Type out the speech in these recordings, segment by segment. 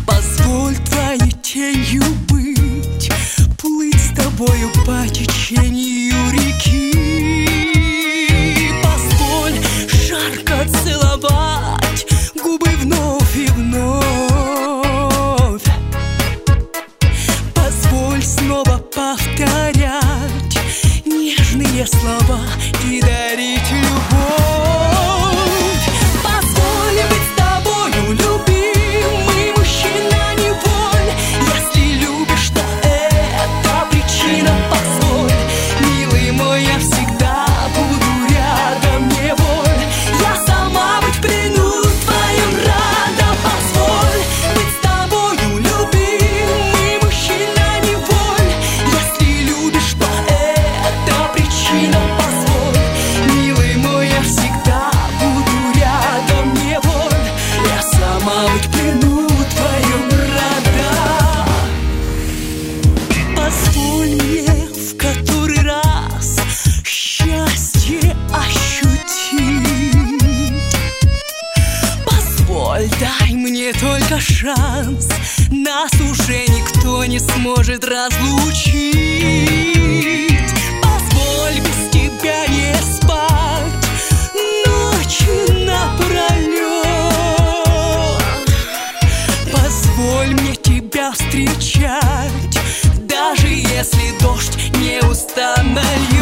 Позволь твоей тенью быть, плыть с тобою по течению реки. Позволь жарко целовать губы вновь и вновь. Позволь снова повторять нежные слова и дарить любовь. Позволь быть с тобою, любимый мужчина-неволь. Если любишь, то это причина. Позволь, милый мой, я всегда буду рядом, не воль. Я сама быть в плену твоем рада. Позволь быть с тобою, любимый мужчина-неволь. Если любишь, то это причина. Позволь, милый мой, я всегда буду рядом, не воль. Я сама быть в плену твоем рада. Позволь мне в который раз счастье ощутить. Позволь, дай мне только шанс, нас уже никто не сможет разлучить. Позволь без тебя не спать ночи напролет. Позволь мне тебя встречать, даже если дождь неустанно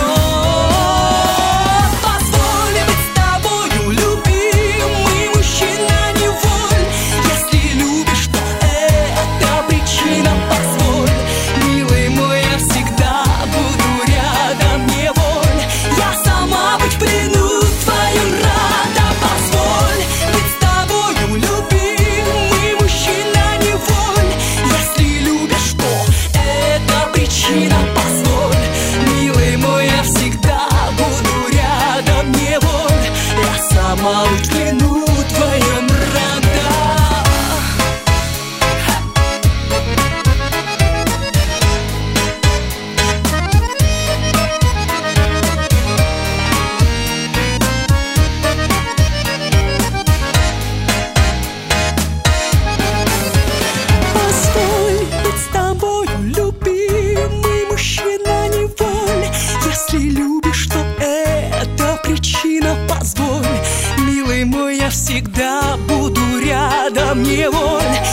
льет. Позволь быть с тобою, любимый мужчина-неволь. Если любишь, то это причина. Позволь, милый мой, я всегда буду рядом, не воль. Я сама быть в плену твоем рада. Позволь быть с тобою, любимый мужчина-неволь. Если любишь, то это причина. Позволь, милый мой, я всегда буду рядом, не воль. Я сама быть в плену твоем рада. Позволь быть с тобою, любимый мужчина-неволь. Если любишь, то это причина. Позволь, милый мой, я всегда буду рядом, не воль.